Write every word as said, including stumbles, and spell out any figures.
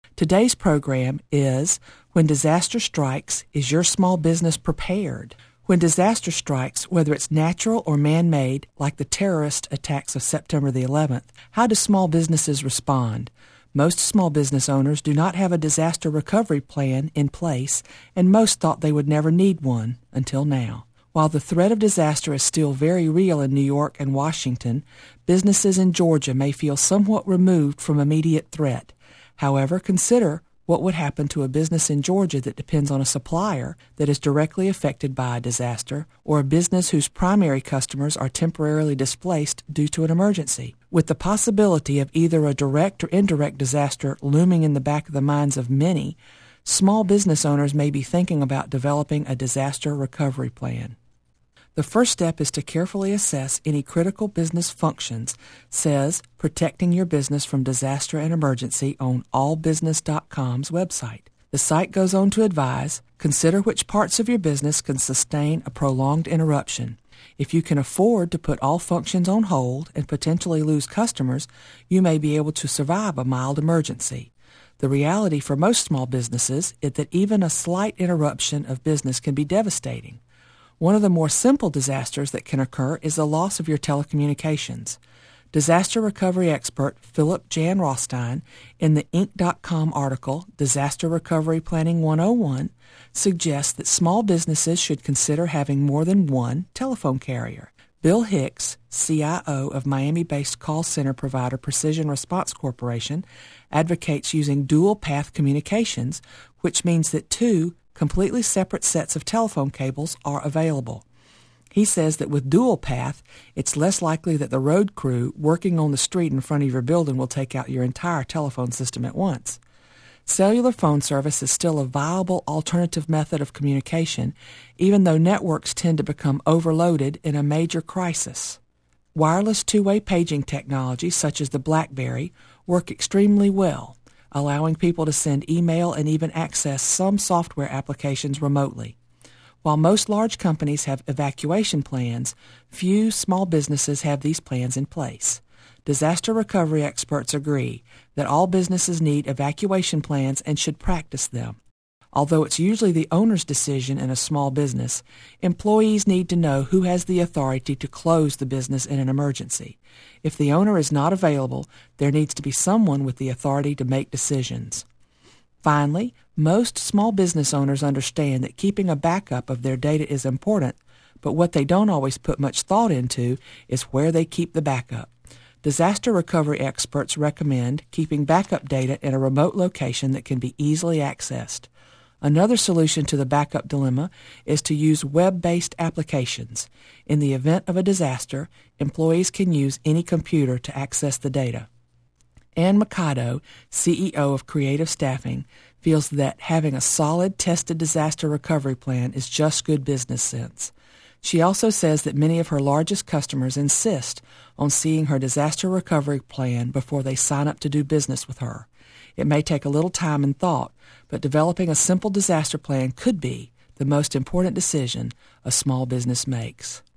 Today's program is When Disaster Strikes, Is Your Small Business Prepared? When disaster strikes, whether it's natural or man-made, like the terrorist attacks of September the eleventh, how do small businesses respond? Most small business owners do not have a disaster recovery plan in place, and most thought they would never need one until now. While the threat of disaster is still very real in New York and Washington, businesses in Georgia may feel somewhat removed from immediate threat. However, consider what would happen to a business in Georgia that depends on a supplier that is directly affected by a disaster, or a business whose primary customers are temporarily displaced due to an emergency. With the possibility of either a direct or indirect disaster looming in the back of the minds of many, small business owners may be thinking about developing a disaster recovery plan. The first step is to carefully assess any critical business functions, says Protecting Your Business from Disaster and Emergency on all business dot com's website. The site goes on to advise, consider which parts of your business can sustain a prolonged interruption. If you can afford to put all functions on hold and potentially lose customers, you may be able to survive a mild emergency. The reality for most small businesses is that even a slight interruption of business can be devastating. One of the more simple disasters that can occur is the loss of your telecommunications. Disaster recovery expert Philip Jan Rothstein, in the Inc dot com article Disaster Recovery Planning one oh one, suggests that small businesses should consider having more than one telephone carrier. Bill Hicks, C I O of Miami-based call center provider Precision Response Corporation, advocates using dual-path communications, which means that two completely separate sets of telephone cables are available. He says that with dual path, it's less likely that the road crew working on the street in front of your building will take out your entire telephone system at once. Cellular phone service is still a viable alternative method of communication, even though networks tend to become overloaded in a major crisis. Wireless two-way paging technologies such as the BlackBerry work extremely well, allowing people to send email and even access some software applications remotely. While most large companies have evacuation plans, few small businesses have these plans in place. Disaster recovery experts agree that all businesses need evacuation plans and should practice them. Although it's usually the owner's decision in a small business, employees need to know who has the authority to close the business in an emergency. If the owner is not available, there needs to be someone with the authority to make decisions. Finally, most small business owners understand that keeping a backup of their data is important, but what they don't always put much thought into is where they keep the backup. Disaster recovery experts recommend keeping backup data in a remote location that can be easily accessed. Another solution to the backup dilemma is to use web-based applications. In the event of a disaster, employees can use any computer to access the data. Ann Mikado, C E O of Creative Staffing, feels that having a solid, tested disaster recovery plan is just good business sense. She also says that many of her largest customers insist on seeing her disaster recovery plan before they sign up to do business with her. It may take a little time and thought, but developing a simple disaster plan could be the most important decision a small business makes.